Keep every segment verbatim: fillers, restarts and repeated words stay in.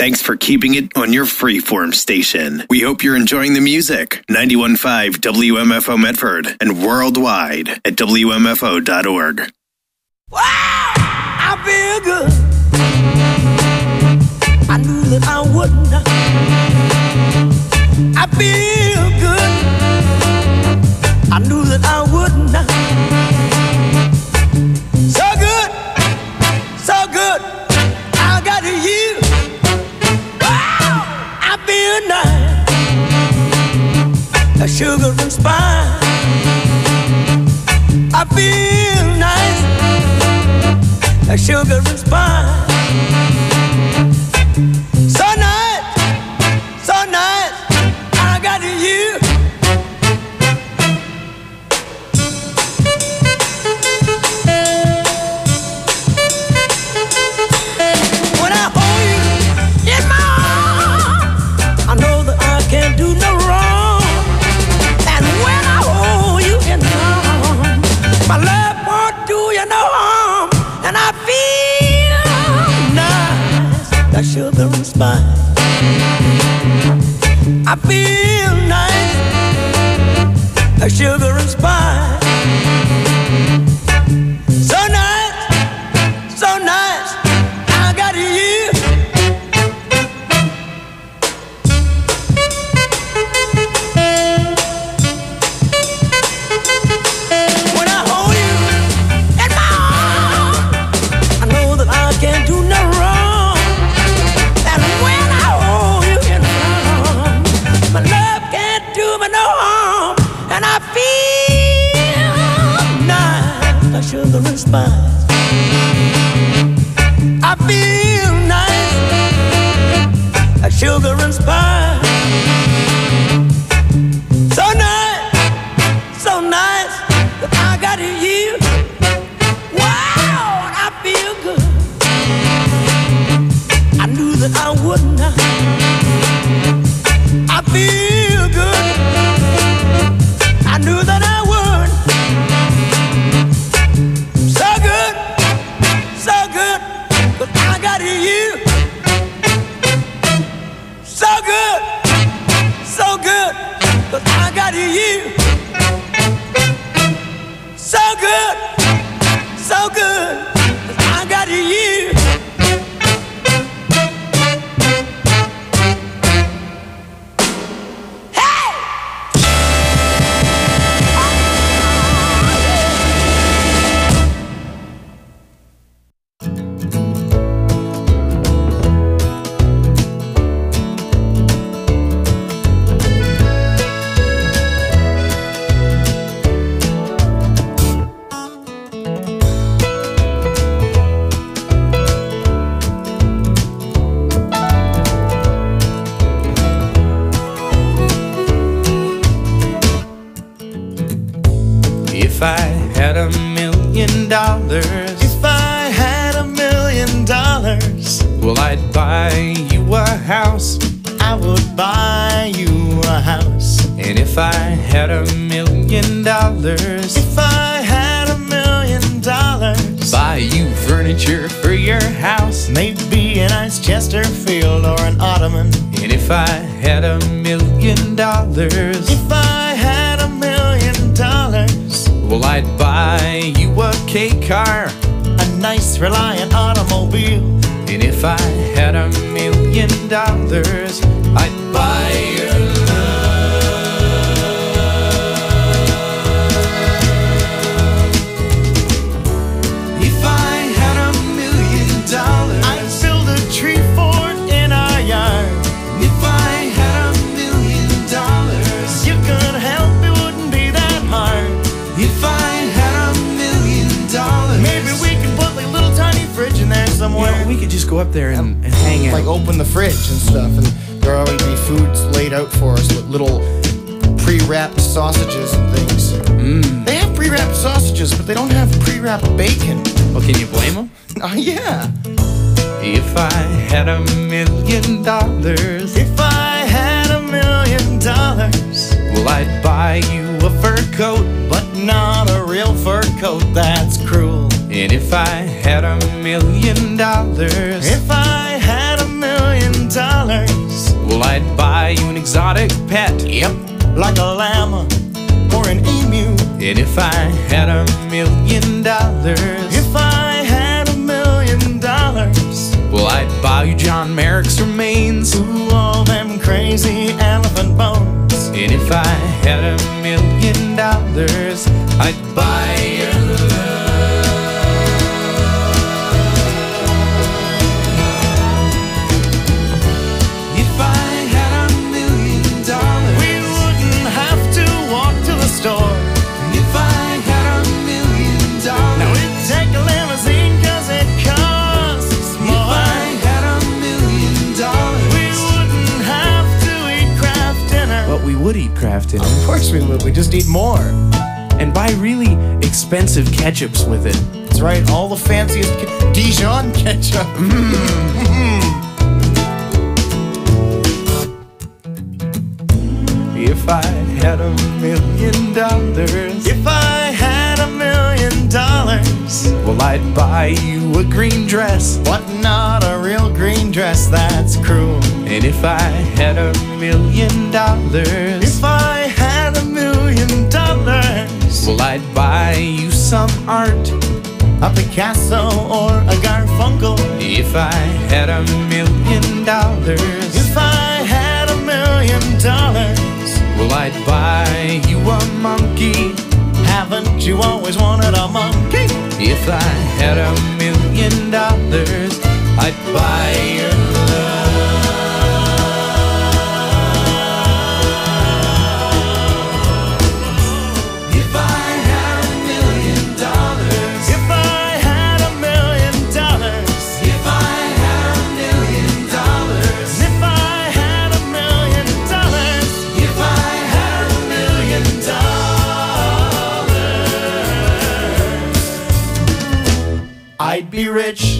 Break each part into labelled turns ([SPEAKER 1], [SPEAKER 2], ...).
[SPEAKER 1] Thanks for keeping it on your freeform station. We hope you're enjoying the music. ninety-one point five W M F O Medford and worldwide at W M F O dot org.
[SPEAKER 2] Wow, I feel good. I knew that I wouldn't. I feel good. I knew that I wouldn't. So good, so good. I got you. Wow, I feel nice. A sugar and spice. I feel nice. A sugar and spice. So nice, so nice. I got you. When I hold you in my arms, I know that I can't do no wrong. And when I hold you in my arms, my love won't do you no harm. And I feel nice, like sugar and spice. I feel nice, like sugar and spice. So nice, so nice, I got you. When I hold you in my arms, I know that I can't do no wrong. And when I hold you in my arms, my love can't do me no harm. And I feel nice, like sugar and spice. I feel nice, like sugar and spice. So nice, so nice, that I got you. Wow, I feel good. I knew that I wouldn't. I feel good. I knew that I would. So good, so good, but I got you. So good, so good, but I got you. So good, so good, but I got you.
[SPEAKER 3] If I had a million dollars,
[SPEAKER 4] if I had a million dollars,
[SPEAKER 3] well, I'd buy you a house.
[SPEAKER 4] I would buy you a house.
[SPEAKER 3] And if I had a million dollars,
[SPEAKER 4] if I had a million dollars,
[SPEAKER 3] buy you furniture for your house.
[SPEAKER 4] Maybe a nice Chesterfield or an ottoman.
[SPEAKER 3] And if I had a million dollars,
[SPEAKER 4] if I had a million dollars,
[SPEAKER 3] well, I'd buy you a K car,
[SPEAKER 4] a nice Reliant automobile.
[SPEAKER 3] And if I had a million dollars, I'd buy your love. If I had a million dollars,
[SPEAKER 4] I'd build a tree fort in our yard.
[SPEAKER 3] If I had a million dollars,
[SPEAKER 4] you could help, it wouldn't be that hard.
[SPEAKER 3] If I had a million dollars,
[SPEAKER 4] maybe we could put like a little tiny fridge in there somewhere.
[SPEAKER 3] Yeah, we could just go up there and, and hang out.
[SPEAKER 5] Like open the fridge and stuff, and there would be foods laid out for us with little pre-wrapped sausages and things.
[SPEAKER 3] Mm.
[SPEAKER 5] They have pre-wrapped sausages, but they don't have pre-wrapped bacon.
[SPEAKER 3] Well, can you blame them?
[SPEAKER 5] Oh, yeah.
[SPEAKER 3] If I had a million dollars,
[SPEAKER 4] if I had a million dollars,
[SPEAKER 3] well, I'd buy you a fur coat,
[SPEAKER 4] but not a real fur coat, that's cruel.
[SPEAKER 3] And if I had a million dollars,
[SPEAKER 4] if I had a million million dollars.
[SPEAKER 3] Well, I'd buy you an exotic pet.
[SPEAKER 4] Yep, like a llama or an emu.
[SPEAKER 3] And if I had a million dollars,
[SPEAKER 4] If I had a million dollars,
[SPEAKER 3] well, I'd buy you John Merrick's remains.
[SPEAKER 4] ooh, all them crazy elephant bones.
[SPEAKER 3] And if I had a million dollars, I'd buy your love. If I had a million dollars,
[SPEAKER 4] We wouldn't have to walk to the store.
[SPEAKER 3] if I had a million dollars,
[SPEAKER 4] Now we'd take a limousine cause it costs
[SPEAKER 3] if
[SPEAKER 4] more.
[SPEAKER 3] I had a million dollars,
[SPEAKER 4] We wouldn't have to eat Kraft dinner.
[SPEAKER 3] but we would eat Kraft dinner
[SPEAKER 5] Of course we would. We just need more.
[SPEAKER 3] and buy really expensive ketchups with it.
[SPEAKER 5] That's right. All the fanciest ke- Dijon ketchup.
[SPEAKER 3] If I had a million dollars,
[SPEAKER 4] If I had a million dollars,
[SPEAKER 3] well, I'd buy you a green dress.
[SPEAKER 4] but not a real green dress, that's cruel.
[SPEAKER 3] And if I had a million dollars,
[SPEAKER 4] If I had a million dollars,
[SPEAKER 3] well, I'd buy you some art.
[SPEAKER 4] a Picasso or a Garfunkel.
[SPEAKER 3] If I had a million dollars,
[SPEAKER 4] If I had a million dollars,
[SPEAKER 3] well, I'd buy you a monkey.
[SPEAKER 4] haven't you always wanted a monkey?
[SPEAKER 3] If I had a million dollars, I'd buy your love. If I had a million dollars,
[SPEAKER 4] If I had a million dollars,
[SPEAKER 3] if I had a million dollars,
[SPEAKER 4] if I had a million dollars,
[SPEAKER 3] if I had a million dollars,
[SPEAKER 4] I'd be rich.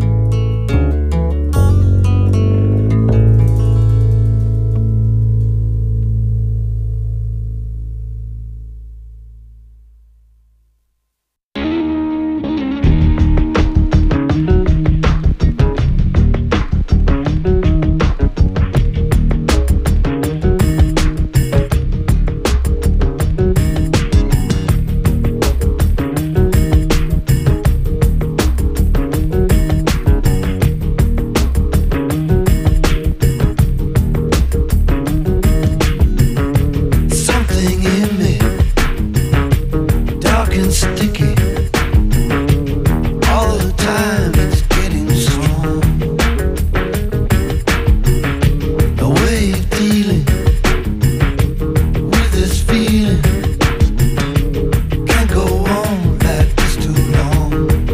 [SPEAKER 2] Something in me, dark and sticky. All the time it's getting strong. The way you're dealing with this feeling can't go on like this too long.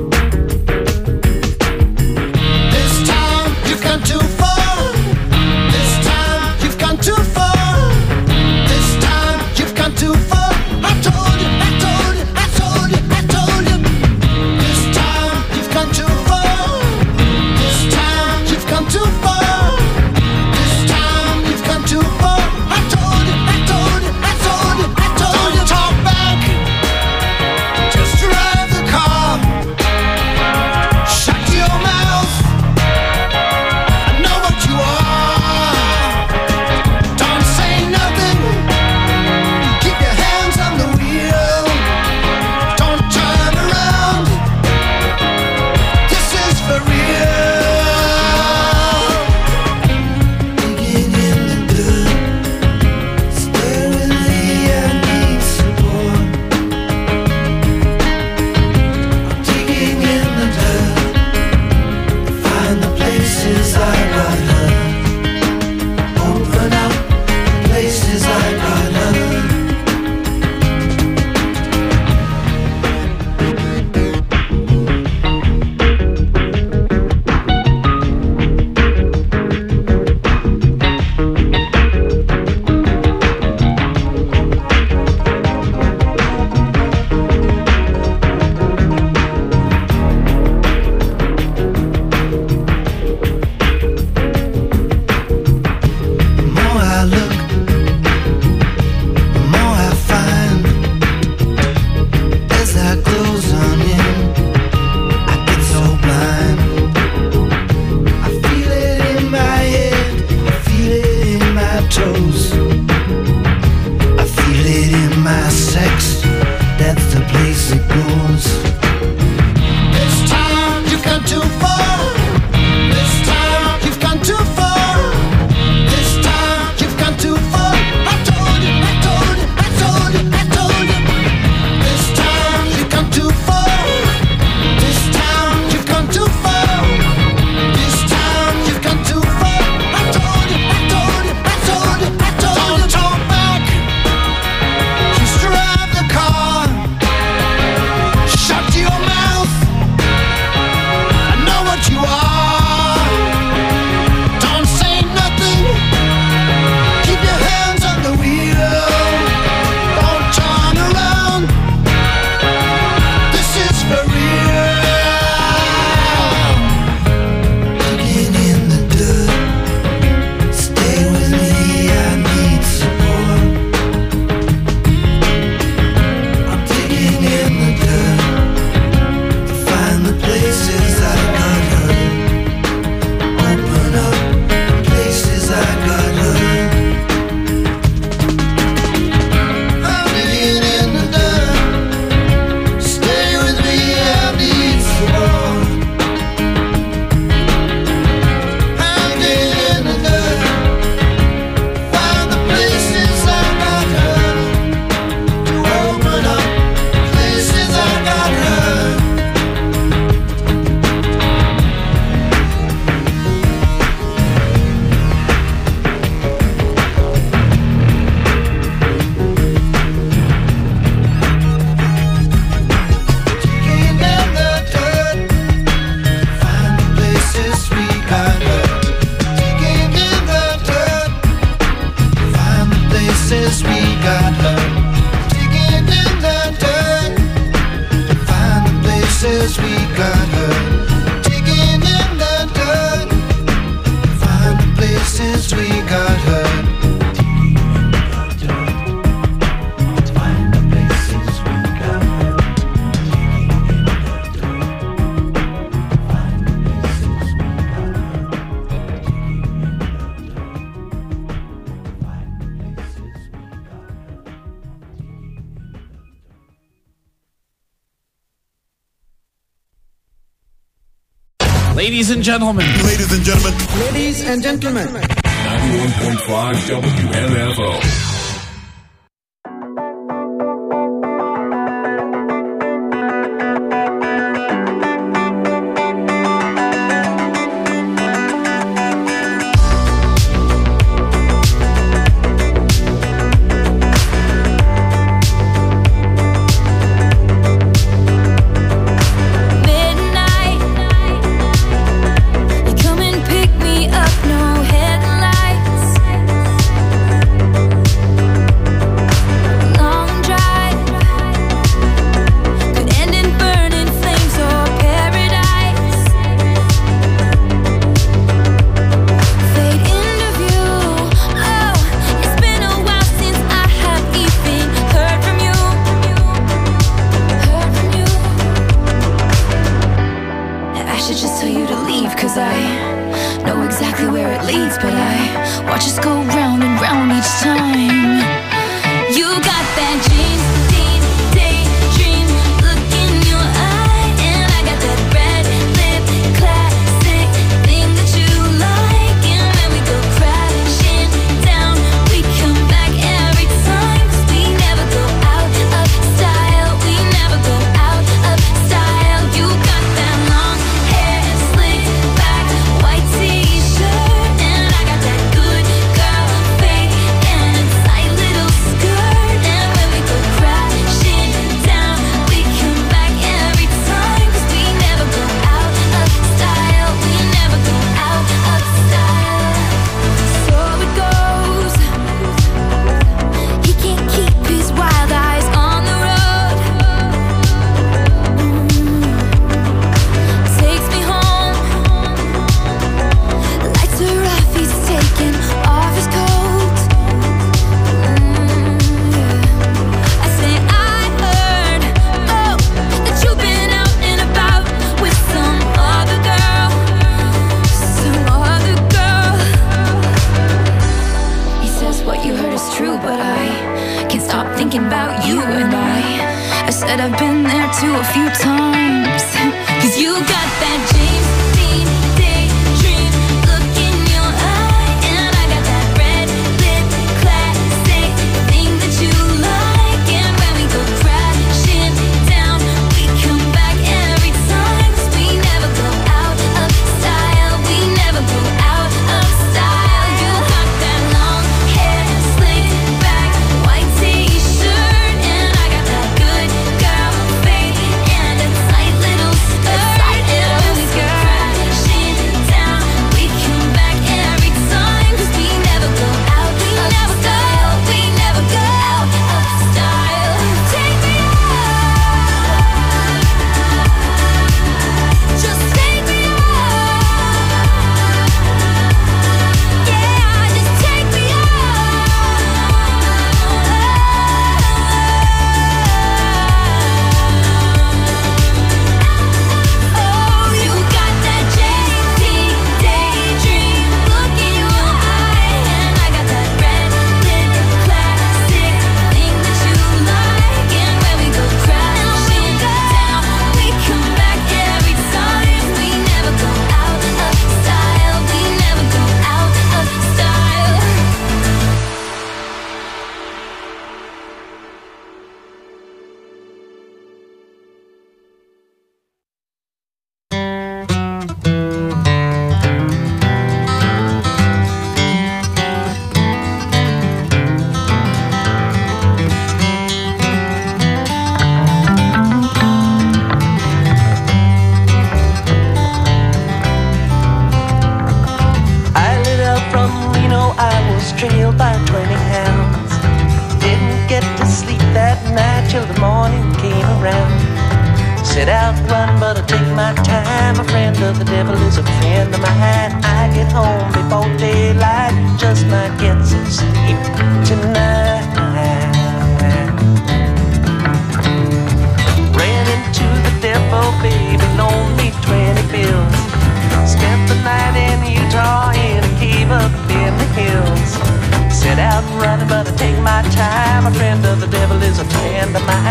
[SPEAKER 2] This time you've gone too far. This time you've gone too far. This time you've gone too far. I told you, I told you, I told you, I
[SPEAKER 3] Ladies and gentlemen.
[SPEAKER 6] Ladies and gentlemen.
[SPEAKER 5] Ladies and gentlemen.
[SPEAKER 7] ninety-one point five W M F O.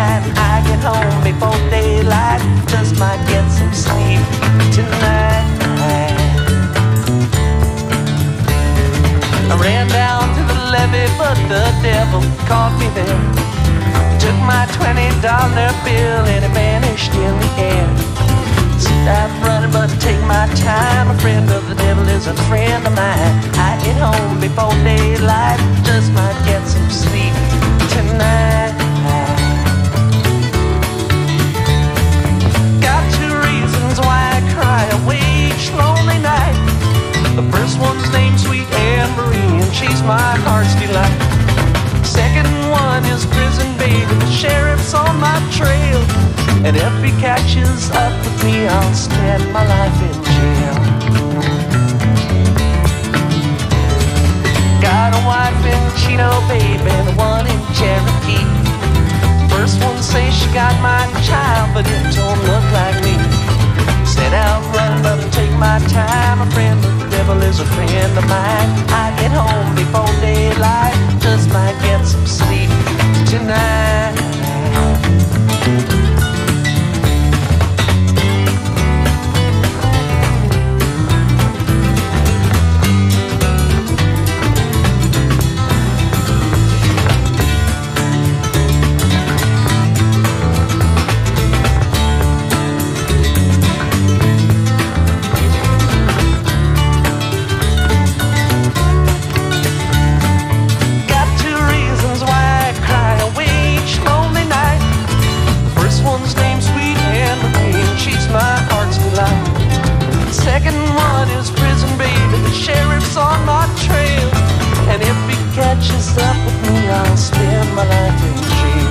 [SPEAKER 2] home before daylight. Just might get some sleep tonight. there. Took my twenty dollar bill and it vanished in the air. Stop running but take my time. A friend of the devil is a friend of mine. I get home before daylight, just might get some sleep tonight. Got two reasons why I cry away each lonely night. The first one's named Sweet Anne Marie, and she's my heart's delight. Second one is prison baby, the sheriff's on my trail, and if he catches up with me, I'll spend my life in jail. Got a wife in Chino, baby, and one in Cherokee. First one says she got my child, but it don't look like me. Set out running, but I'll take my time. A friend of the devil is a friend of mine. I get home before daylight, just might get some sleep tonight. Second one is prison baby, the sheriff's on my trail, and if he catches up with me, I'll spend my life in jail.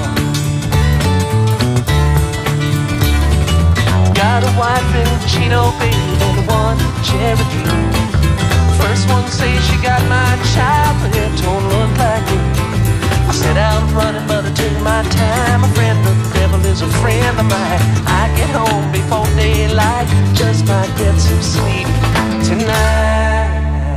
[SPEAKER 2] Got a wife in Chino, baby, and one in Cherokee. First one says she got my child, but it don't look like me. I set out running, but I took my time. A friend of the devil is a friend of mine. I get home before daylight, just might get some sleep tonight.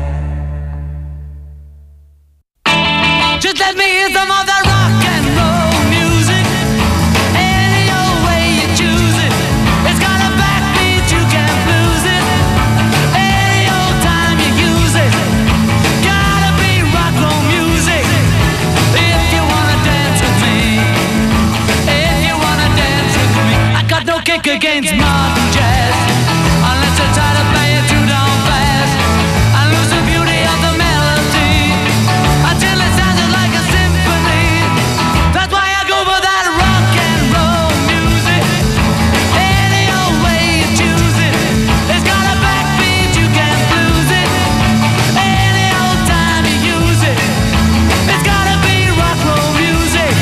[SPEAKER 6] Just let me hear some of that rock and roll music. Any old way you choose it, it's got a backbeat, you can't lose it. Any old time you use it, gotta be rock roll music. If you wanna dance with me, if you wanna dance with me, I got no kick against modern jazz, unless I try to play it too down fast. I lose the beauty of the melody until it sounds like a symphony. That's why I go for that rock and roll music. Any old way you choose it, it's got a backbeat, you can't lose it. Any old time you use it, it's gotta be rock roll music.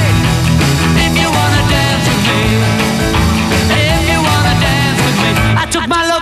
[SPEAKER 6] If you wanna dance with me, if you wanna dance with me, I took my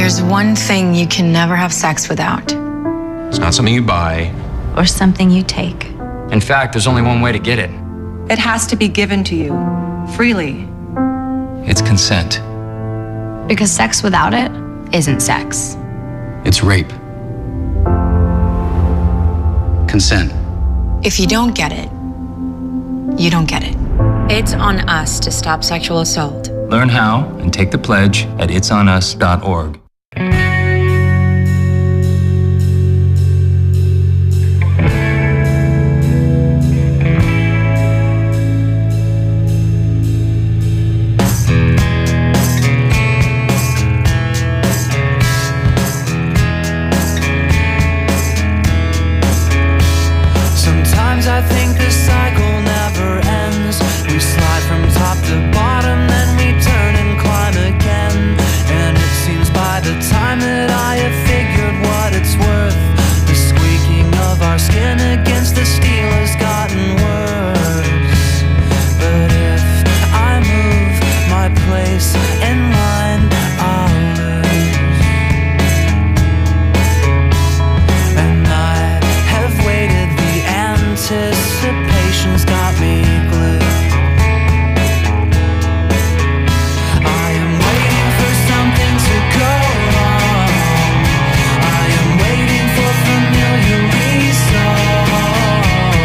[SPEAKER 8] There's one thing you can never have sex without.
[SPEAKER 3] It's not something you buy.
[SPEAKER 8] Or something you take.
[SPEAKER 3] In fact, there's only one way to get it.
[SPEAKER 9] It has to be given to you, freely.
[SPEAKER 3] It's consent.
[SPEAKER 8] Because sex without it isn't sex.
[SPEAKER 3] It's rape. Consent.
[SPEAKER 8] If you don't get it, you don't get it. It's on us to stop sexual assault.
[SPEAKER 3] Learn how and take the pledge at its on us dot org.
[SPEAKER 2] Sometimes I think the cycle never ends. We slide from top to bottom, then we turn and climb again. And it seems by the time that I have figured what it's worth, the squeaking of our skin against the steel has gotten worse. But if I move my place in line, I'll lose. And I have waited, the anticipation's got me glued. I am waiting for something to go wrong. I am waiting for familiar resolve.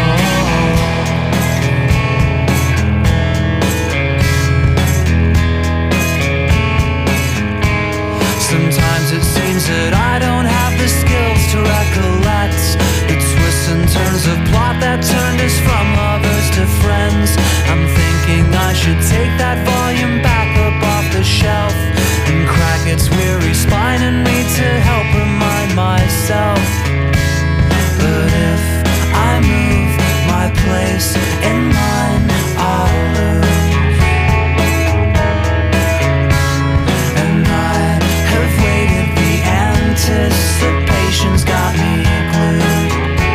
[SPEAKER 2] Sometimes it seems that I don't have the skills to recollect the twists and turns of plot that turned us from lovers to friends. I'm thinking I should take that volume back up off the shelf and crack its weary spine and read to help remind myself. But if I move my place in line, I'll lose. And I have waited, the anticipation's got me glued.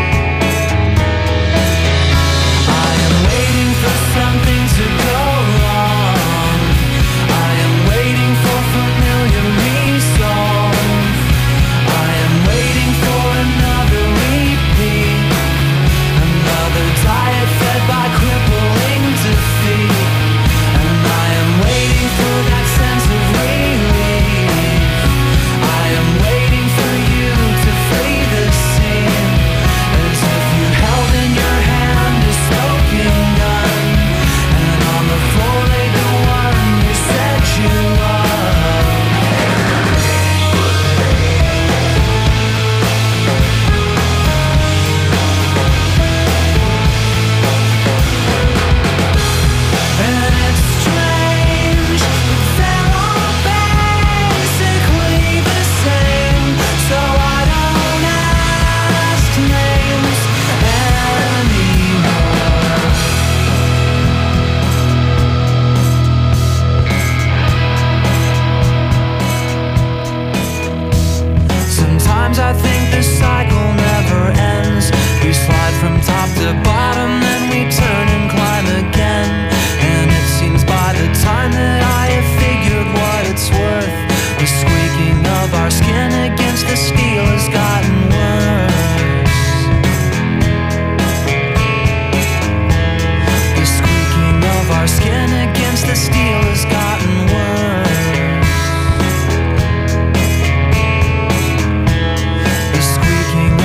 [SPEAKER 2] I am waiting for something to go wrong. I am waiting for familiar resolve. I am waiting for another repeat, another diet fed by crippling defeat. And I am waiting for that sense of relief. I am waiting for you to flee the scene, as if you held in your hand a smoking gun, and on the floor lay the one who set you up. And it's strange, they're all basically the same, so I don't ask names anymore. Sometimes I think the cycle never ends. We slide from top to bottom, then we turn and climb again. And it seems by the time that I have figured what it's worth, the squeaking of our skin against the steel has gotten worse. The squeaking of our skin against the steel has gotten worse. The squeaking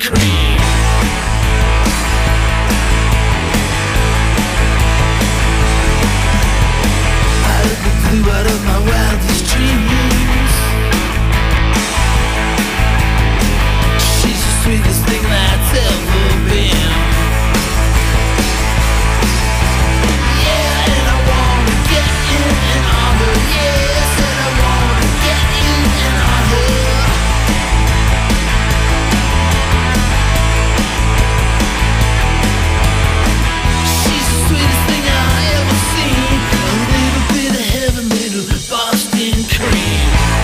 [SPEAKER 2] cream. Out of the blue, out of my wildest dreams, she's the sweetest thing that's ever been. Yeah, and I wanna get in and on her. Yes, and I wanna get in and on her. She's the sweetest thing I ever seen. A little bit of heaven, little Boston cream.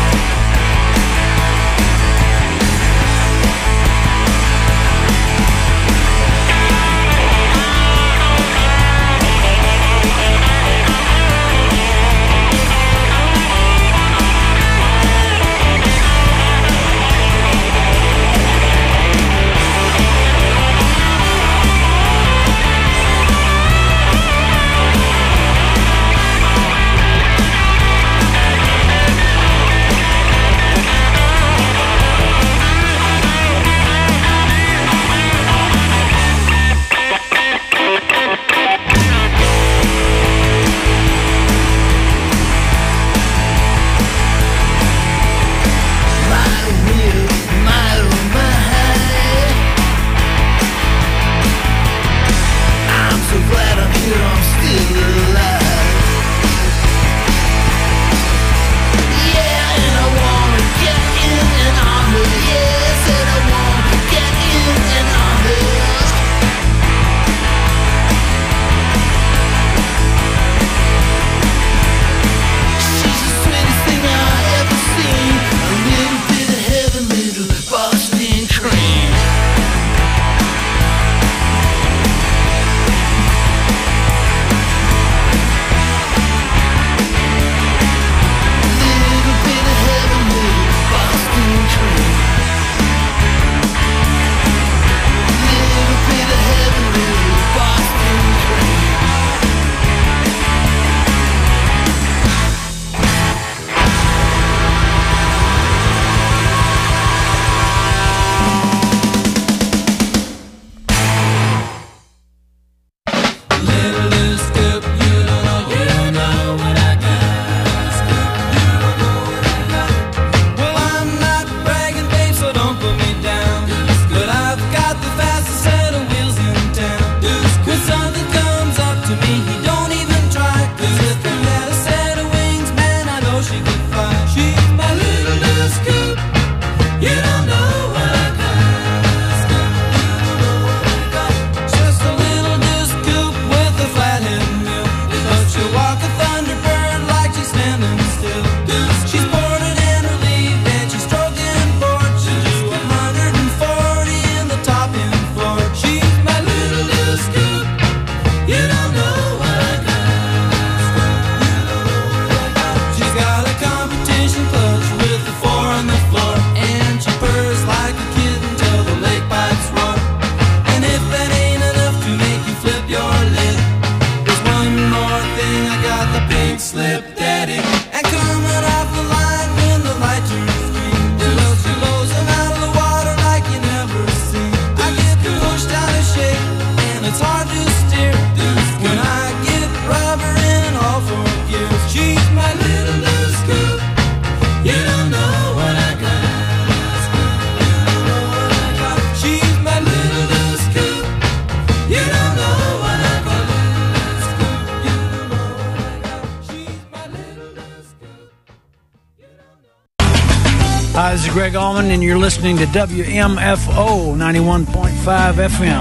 [SPEAKER 10] Hi, this is Greg Allman, and you're listening to W M F O ninety-one point five F M.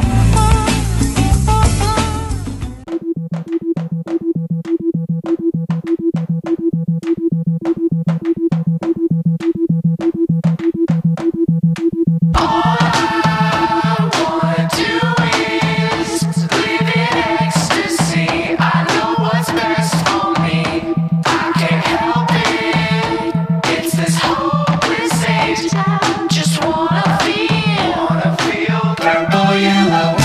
[SPEAKER 2] Just wanna feel, wanna feel purple yellow.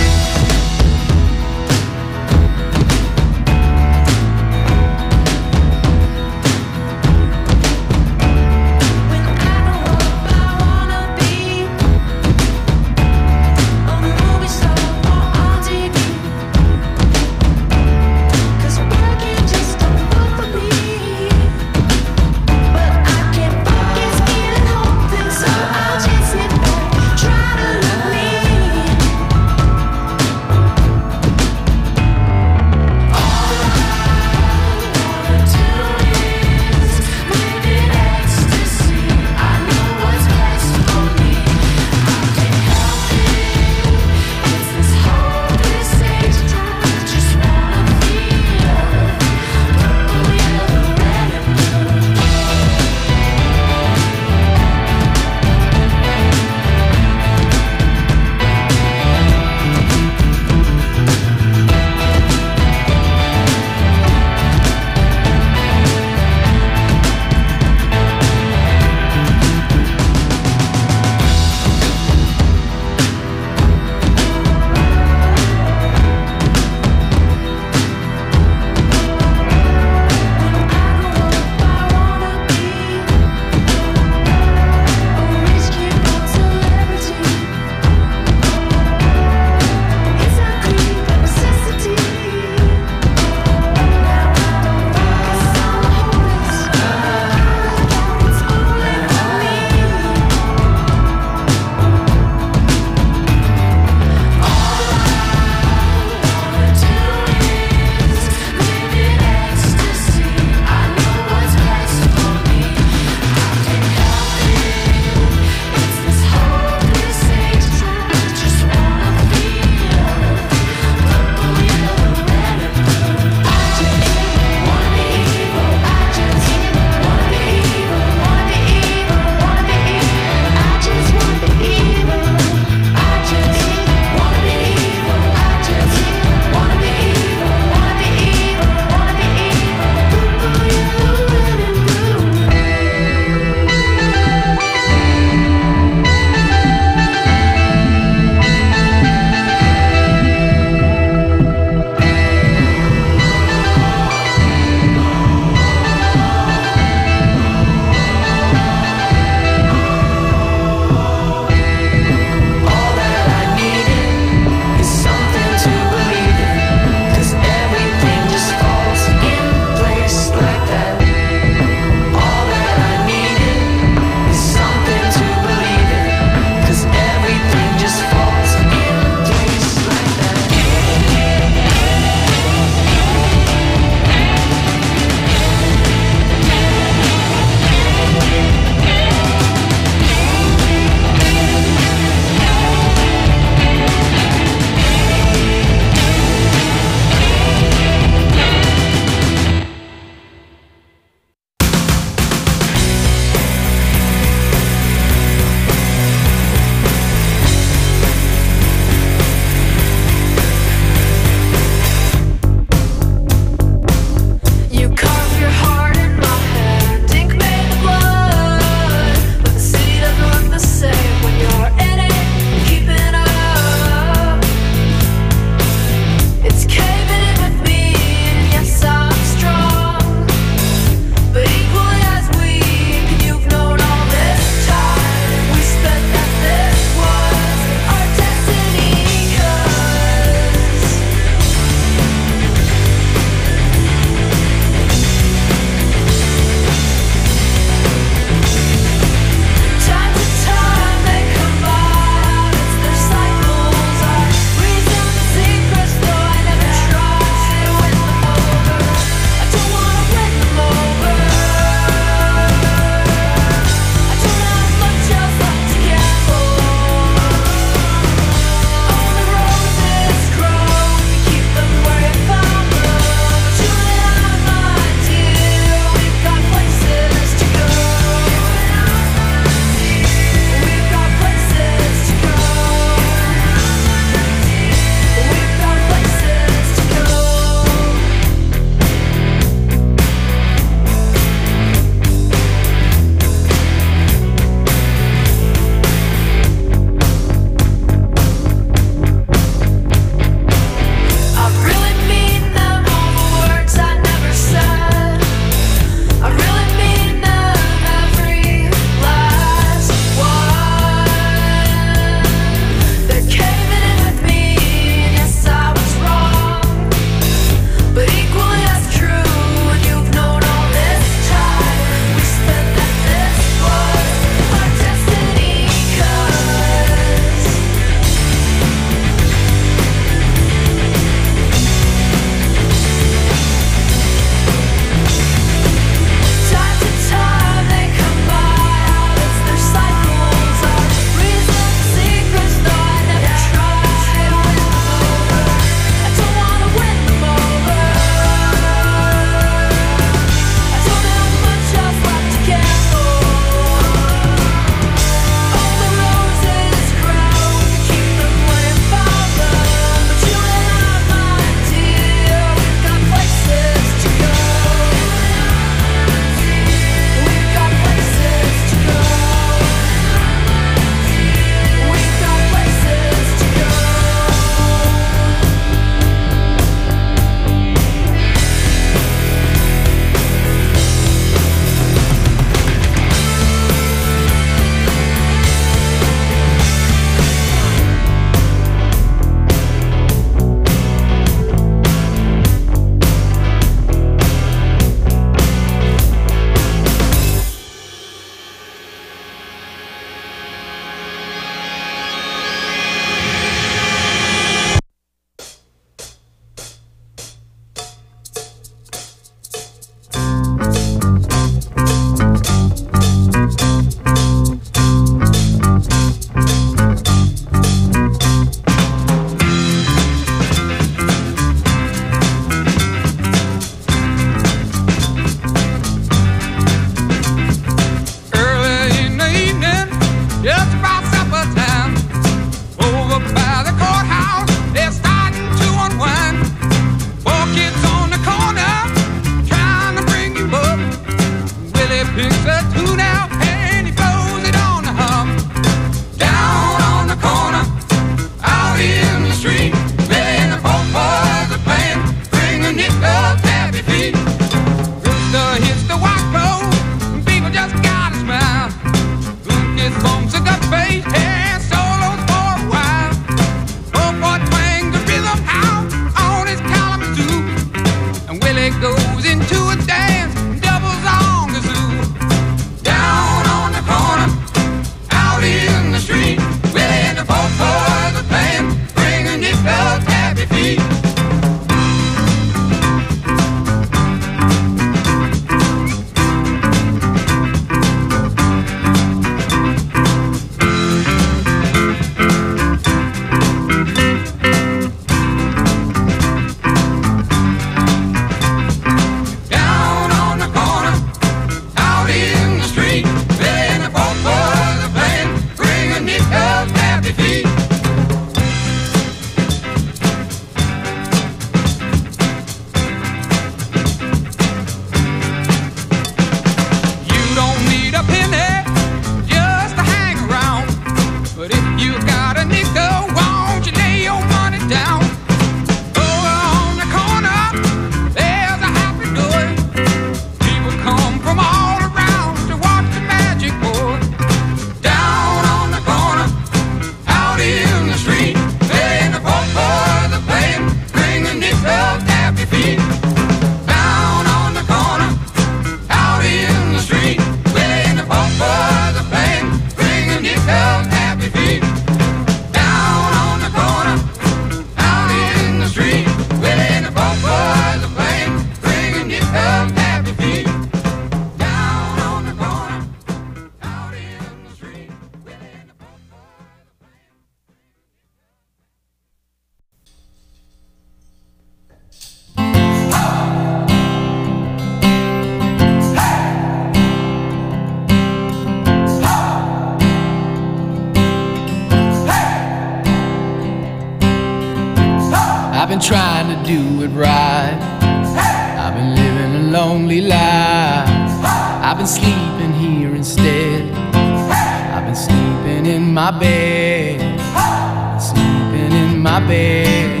[SPEAKER 3] been trying to do it right. I've been living a lonely life. I've been sleeping here instead. I've been sleeping in my bed. Sleeping in my bed.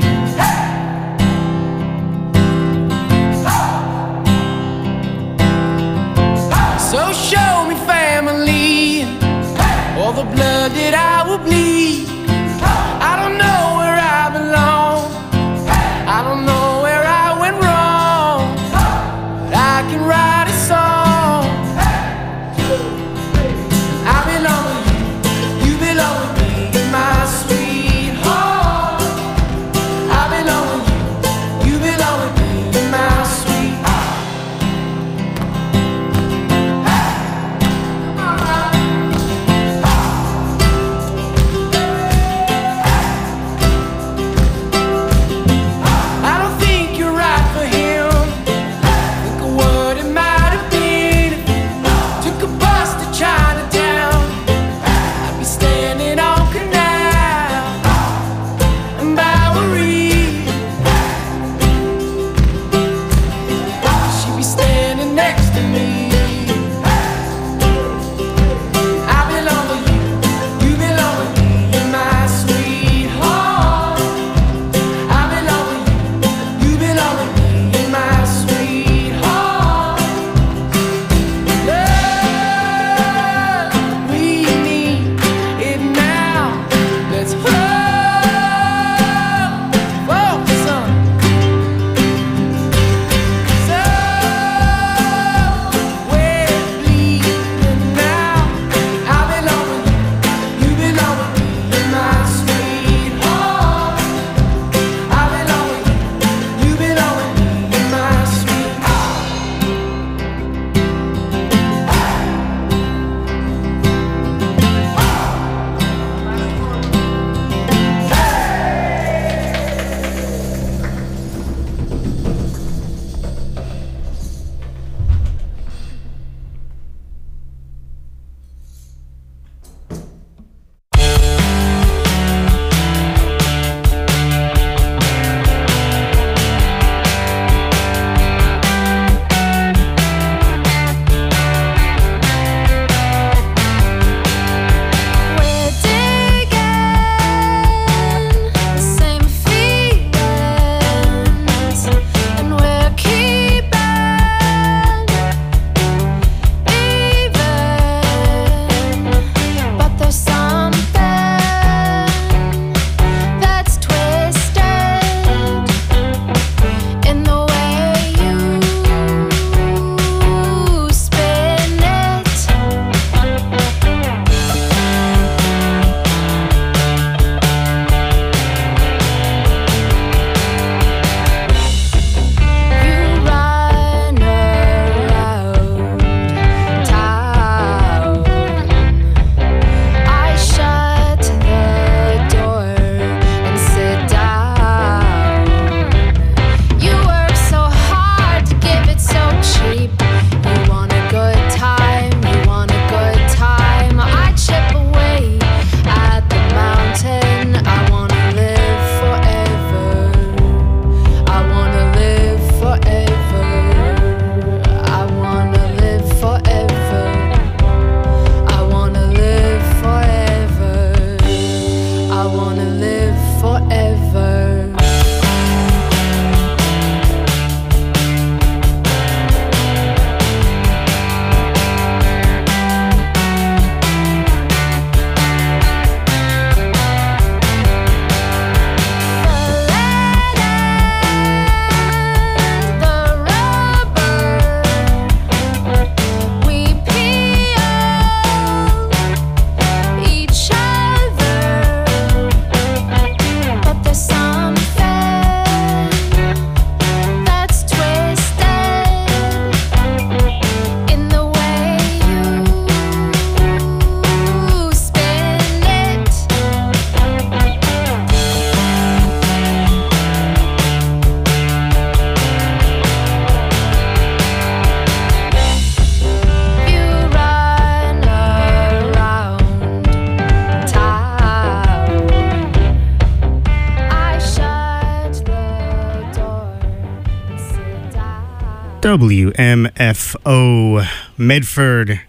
[SPEAKER 3] So show me family, all the blood that I will bleed. I don't know where I belong. I don't know where I went wrong. But I can write a song. I belong with you, you belong with me, my sweetheart. I belong with you, you belong with me, my sweetheart.
[SPEAKER 11] W M F O Medford.